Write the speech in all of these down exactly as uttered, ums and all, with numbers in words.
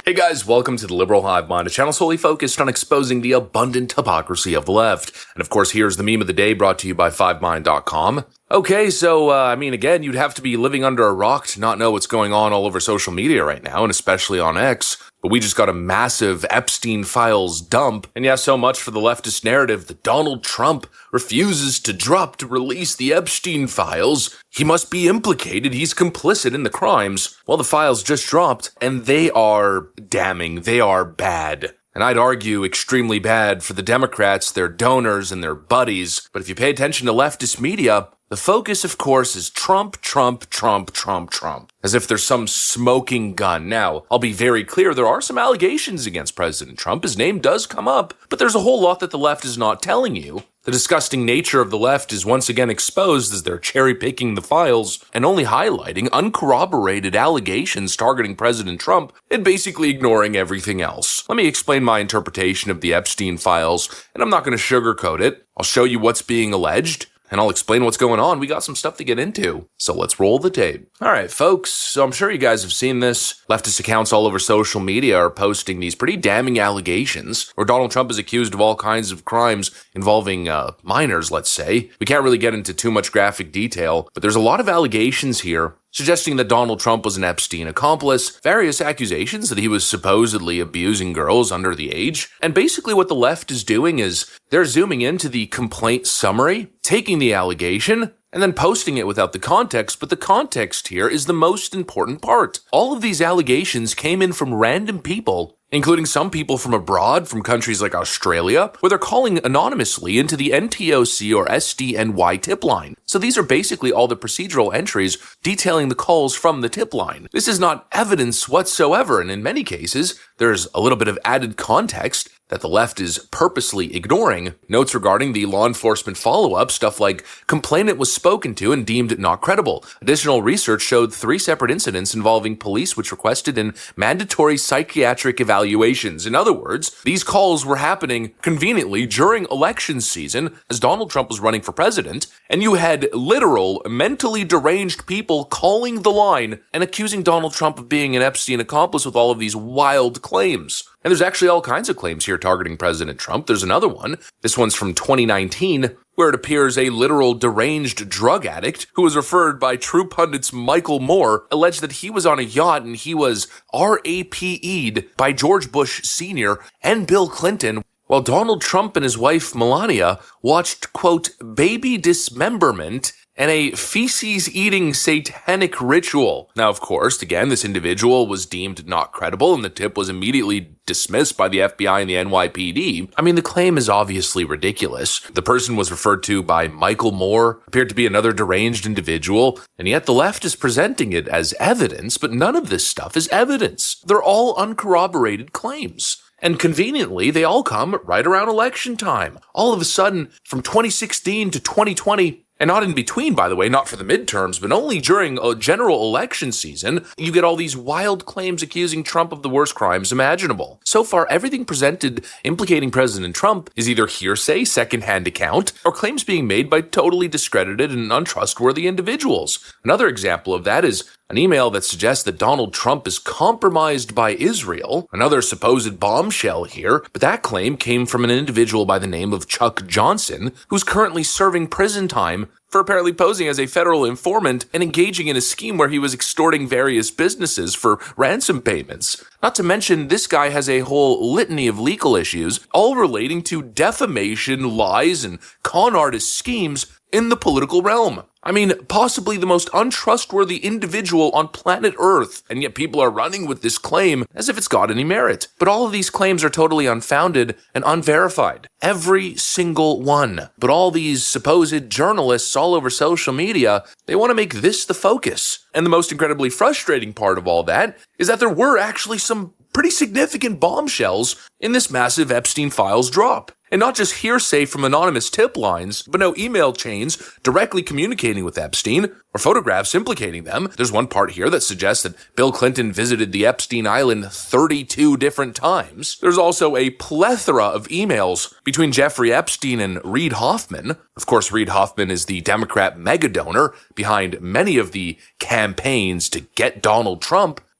Hey guys, welcome to the Liberal Hive Mind, a channel solely focused on exposing the abundant hypocrisy of the left. And of course, here's the meme of the day brought to you by five mind dot com. Okay, so, uh, I mean, again, you'd have to be living under a rock to not know what's going on all over social media right now, and especially on X. But we just got a massive Epstein Files dump. And yeah, so much for the leftist narrative that Donald Trump refuses to drop to release the Epstein Files. He must be implicated. He's complicit in the crimes. Well, the files just dropped, and they are damning. They are bad. And I'd argue extremely bad for the Democrats, their donors, and their buddies. But if you pay attention to leftist media, the focus, of course, is Trump, Trump, Trump, Trump, Trump. As if there's some smoking gun. Now, I'll be very clear, there are some allegations against President Trump. His name does come up, but there's a whole lot that the left is not telling you. The disgusting nature of the left is once again exposed as they're cherry-picking the files and only highlighting uncorroborated allegations targeting President Trump and basically ignoring everything else. Let me explain my interpretation of the Epstein Files, and I'm not going to sugarcoat it. I'll show you what's being alleged, and I'll explain what's going on. We got some stuff to get into, so let's roll the tape. All right, folks, so I'm sure you guys have seen this. Leftist accounts all over social media are posting these pretty damning allegations where Donald Trump is accused of all kinds of crimes involving uh, minors, let's say. We can't really get into too much graphic detail, but there's a lot of allegations here suggesting that Donald Trump was an Epstein accomplice, various accusations that he was supposedly abusing girls under the age, and basically what the left is doing is they're zooming into the complaint summary, taking the allegation, and then posting it without the context, but the context here is the most important part. All of these allegations came in from random people, including some people from abroad, from countries like Australia, where they're calling anonymously into the N T O C or S D N Y tip line. So these are basically all the procedural entries detailing the calls from the tip line. This is not evidence whatsoever, and in many cases, there's a little bit of added context that the left is purposely ignoring. Notes regarding the law enforcement follow-up, stuff like complainant was spoken to and deemed not credible. Additional research showed three separate incidents involving police which requested in mandatory psychiatric evaluations. In other words, these calls were happening conveniently during election season as Donald Trump was running for president, and you had literal, mentally deranged people calling the line and accusing Donald Trump of being an Epstein accomplice with all of these wild claims. And there's actually all kinds of claims here targeting President Trump. There's another one. This one's from twenty nineteen, where it appears a literal deranged drug addict who was referred by True Pundit's Michael Moore alleged that he was on a yacht and he was R A P E'd by George Bush Senior and Bill Clinton while Donald Trump and his wife Melania watched, quote, baby dismemberment and a feces-eating satanic ritual. Now, of course, again, this individual was deemed not credible, and the tip was immediately dismissed by the F B I and the N Y P D. I mean, the claim is obviously ridiculous. The person was referred to by Michael Moore, appeared to be another deranged individual, and yet the left is presenting it as evidence, but none of this stuff is evidence. They're all uncorroborated claims. And conveniently, they all come right around election time. All of a sudden, from twenty sixteen to twenty twenty, and not in between, by the way, not for the midterms, but only during a general election season, you get all these wild claims accusing Trump of the worst crimes imaginable. So far, everything presented implicating President Trump is either hearsay, secondhand account, or claims being made by totally discredited and untrustworthy individuals. Another example of that is an email that suggests that Donald Trump is compromised by Israel, another supposed bombshell here, but that claim came from an individual by the name of Chuck Johnson, who's currently serving prison time for apparently posing as a federal informant and engaging in a scheme where he was extorting various businesses for ransom payments. Not to mention, this guy has a whole litany of legal issues, all relating to defamation, lies, and con artist schemes in the political realm. I mean, possibly the most untrustworthy individual on planet Earth, and yet people are running with this claim as if it's got any merit. But all of these claims are totally unfounded and unverified. Every single one. But all these supposed journalists all over social media, they want to make this the focus. And the most incredibly frustrating part of all that is that there were actually some pretty significant bombshells in this massive Epstein Files drop. And not just hearsay from anonymous tip lines, but no email chains directly communicating with Epstein or photographs implicating them. There's one part here that suggests that Bill Clinton visited the Epstein Island thirty-two different times. There's also a plethora of emails between Jeffrey Epstein and Reid Hoffman. Of course, Reid Hoffman is the Democrat mega donor behind many of the campaigns to get Donald Trump.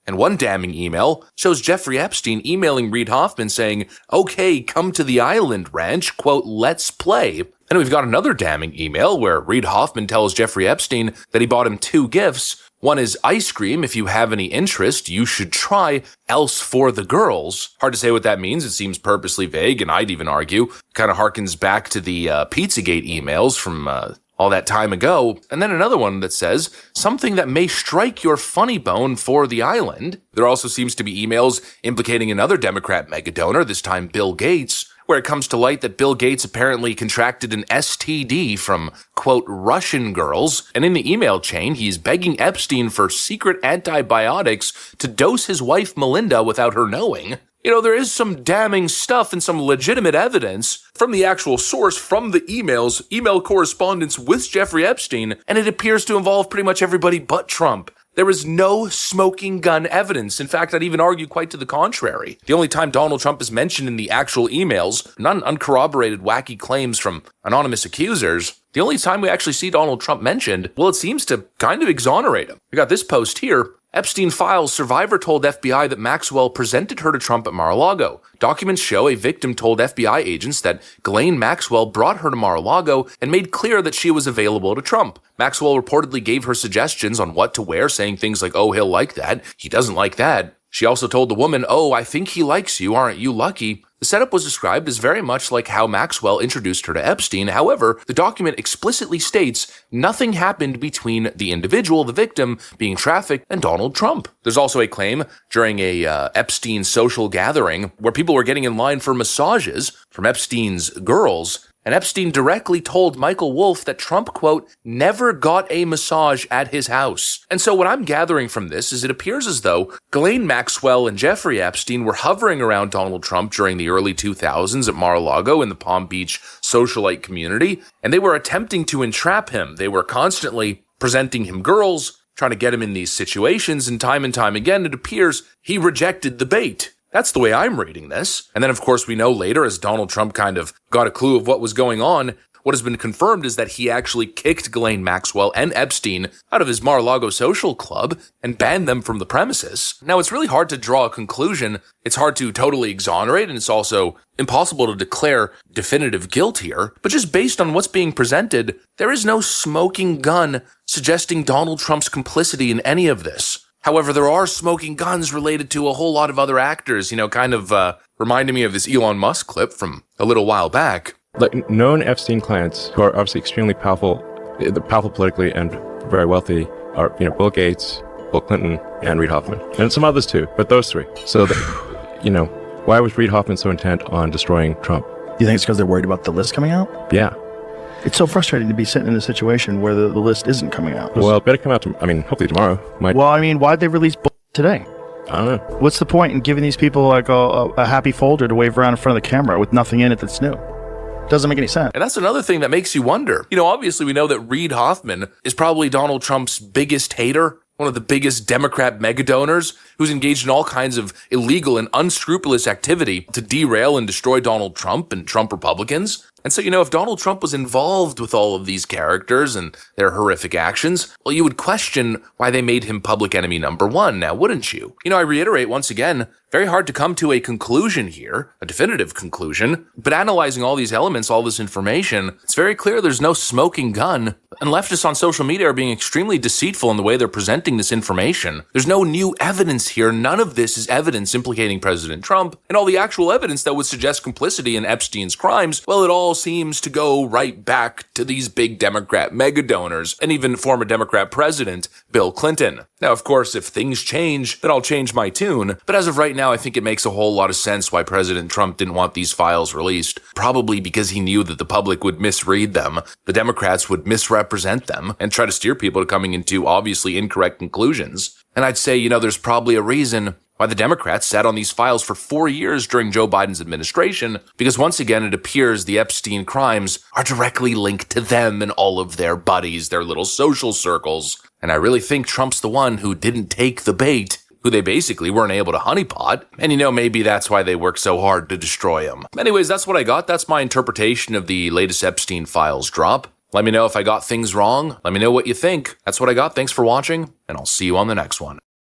And one damning email shows Jeffrey Epstein emailing Reid Hoffman saying, "Okay, come to the island ranch, quote, let's play." And we've got another damning email where Reid Hoffman tells Jeffrey Epstein that he bought him two gifts. One is ice cream. If you have any interest, you should try, else for the girls. Hard to say what that means. It seems purposely vague, and I'd even argue kind of harkens back to the uh, Pizzagate emails from uh, all that time ago. And then another one that says something that may strike your funny bone for the island. There also seems to be emails implicating another Democrat megadonor, this time Bill Gates, where it comes to light that Bill Gates apparently contracted an S T D from, quote, Russian girls. And in the email chain, he's begging Epstein for secret antibiotics to dose his wife Melinda without her knowing. You know, there is some damning stuff and some legitimate evidence from the actual source, from the emails, email correspondence with Jeffrey Epstein, and it appears to involve pretty much everybody but Trump. There is no smoking gun evidence. In fact, I'd even argue quite to the contrary. The only time Donald Trump is mentioned in the actual emails, not uncorroborated wacky claims from anonymous accusers, the only time we actually see Donald Trump mentioned, well, it seems to kind of exonerate him. We got this post here. Epstein files, survivor told F B I that Maxwell presented her to Trump at Mar-a-Lago. Documents show a victim told F B I agents that Ghislaine Maxwell brought her to Mar-a-Lago and made clear that she was available to Trump. Maxwell reportedly gave her suggestions on what to wear, saying things like, "Oh, he'll like that. He doesn't like that." She also told the woman, "Oh, I think he likes you. Aren't you lucky?" The setup was described as very much like how Maxwell introduced her to Epstein. However, the document explicitly states nothing happened between the individual, the victim, being trafficked, and Donald Trump. There's also a claim during a uh, Epstein social gathering where people were getting in line for massages from Epstein's girls, and Epstein directly told Michael Wolff that Trump, quote, never got a massage at his house. And so what I'm gathering from this is it appears as though Ghislaine Maxwell and Jeffrey Epstein were hovering around Donald Trump during the early two thousands at Mar-a-Lago in the Palm Beach socialite community, and they were attempting to entrap him. They were constantly presenting him girls, trying to get him in these situations, and time and time again, it appears he rejected the bait. That's the way I'm reading this. And then, of course, we know later, as Donald Trump kind of got a clue of what was going on, what has been confirmed is that he actually kicked Ghislaine Maxwell and Epstein out of his Mar-a-Lago social club and banned them from the premises. Now, it's really hard to draw a conclusion. It's hard to totally exonerate, and it's also impossible to declare definitive guilt here. But just based on what's being presented, there is no smoking gun suggesting Donald Trump's complicity in any of this. However, there are smoking guns related to a whole lot of other actors, you know, kind of uh, reminding me of this Elon Musk clip from a little while back. Like known Epstein clients who are obviously extremely powerful, powerful politically and very wealthy are, you know, Bill Gates, Bill Clinton, and Reid Hoffman. And some others too, but those three. So, that, you know, why was Reid Hoffman so intent on destroying Trump? Do you think it's because they're worried about the list coming out? Yeah. It's so frustrating to be sitting in a situation where the, the list isn't coming out. Well, it better come out, to, I mean, hopefully tomorrow. Might. Well, I mean, why'd they release bull today? I don't know. What's the point in giving these people like a, a, a happy folder to wave around in front of the camera with nothing in it that's new? Doesn't make any sense. And that's another thing that makes you wonder. You know, obviously we know that Reid Hoffman is probably Donald Trump's biggest hater, one of the biggest Democrat megadonors, who's engaged in all kinds of illegal and unscrupulous activity to derail and destroy Donald Trump and Trump Republicans. And so, you know, if Donald Trump was involved with all of these characters and their horrific actions, well, you would question why they made him public enemy number one now, wouldn't you? You know, I reiterate once again, very hard to come to a conclusion here, a definitive conclusion, but analyzing all these elements, all this information, it's very clear there's no smoking gun, and leftists on social media are being extremely deceitful in the way they're presenting this information. There's no new evidence here. None of this is evidence implicating President Trump, and all the actual evidence that would suggest complicity in Epstein's crimes, well, it all seems to go right back to these big Democrat megadonors and even former Democrat President Bill Clinton. Now, of course, if things change, then I'll change my tune, but as of right now, I think it makes a whole lot of sense why President Trump didn't want these files released. Probably because he knew that the public would misread them, the Democrats would misrepresent them, and try to steer people to coming into obviously incorrect conclusions. And I'd say, you know, there's probably a reason why the Democrats sat on these files for four years during Joe Biden's administration, because once again, it appears the Epstein crimes are directly linked to them and all of their buddies, their little social circles. And I really think Trump's the one who didn't take the bait, who they basically weren't able to honeypot. And you know, maybe that's why they worked so hard to destroy him. Anyways, that's what I got. That's my interpretation of the latest Epstein files drop. Let me know if I got things wrong. Let me know what you think. That's what I got. Thanks for watching, and I'll see you on the next one.